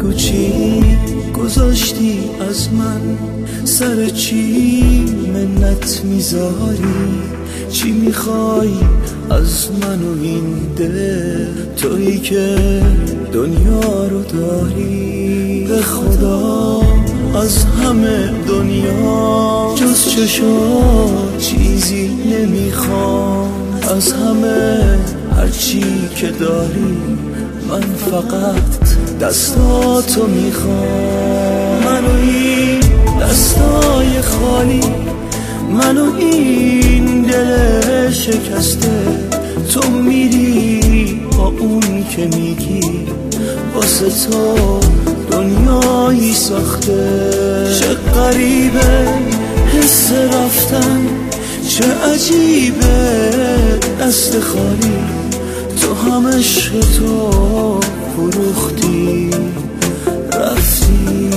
بگو چی گذاشتی از من، سر چی منت میذاری، چی میخوای از من و این دل، تویی که دنیا رو داری. به خدا از همه دنیا جز چشات چیزی نمیخوام، از همه هرچی که داری من فقط دستاتو میخوام. منو این دستای خالی، منو این دل شکسته، تو میری با اون که میگی واسه تو دنیایی ساخته. چه غریبه حس رفتن، چه عجیبه دست خالی، تو هم عشق تو فروختی رفتی.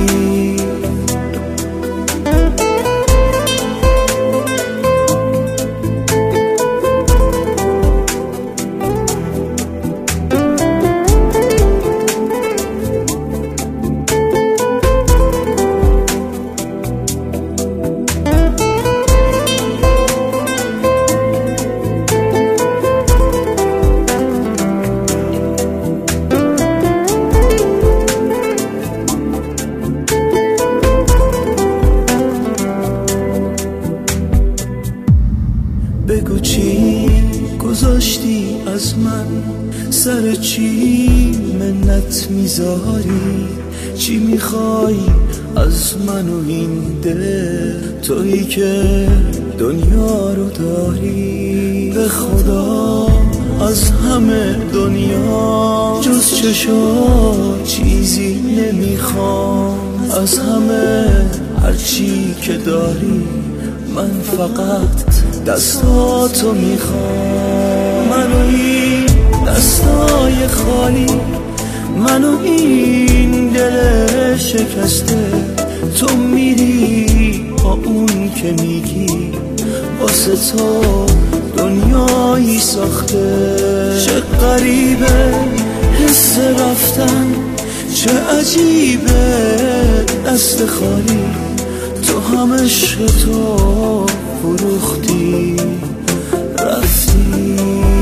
بگو چی گذاشتی از من، سر چی منت میذاری، چی میخوای از من و این دل، تویی که دنیا رو داری. به خدا از همه دنیا جز چشات چیزی نمیخوام، از همه هرچی که داری من فقط دستاتو میخوام. منو این دستای خالی، منو این دل شکسته، تو میری با اون که میگی واسه تو دنیایی ساخته. چه غریبه حس رفتن، چه عجیبه دست خالی، تو هم عشق تو فروختی رفتی.